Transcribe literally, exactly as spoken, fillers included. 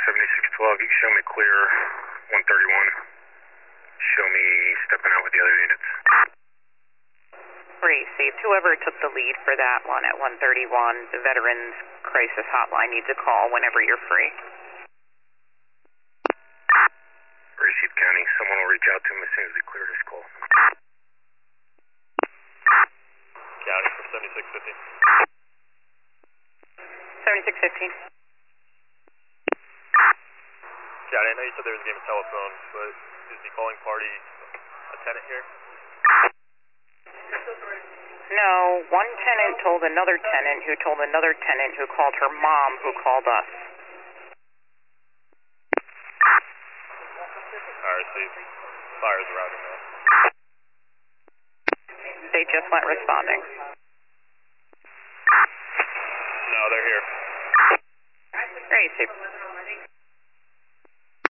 seventy-six twelve, you can show me clear one thirty-one. Show me stepping out with the other units. Received. Whoever took the lead for that one at one thirty-one, the Veterans Crisis Hotline needs a call whenever you're free. Received, County. Someone will reach out to him as soon as we clear this call. County from seventy-six fifteen. seventy-six fifteen. County, I know you said there was a game of telephone, but is the calling party a tenant here? No, one tenant told another tenant who told another tenant who called her mom who called us. I received. Fires around him now. They just went responding. No, they're here. Received.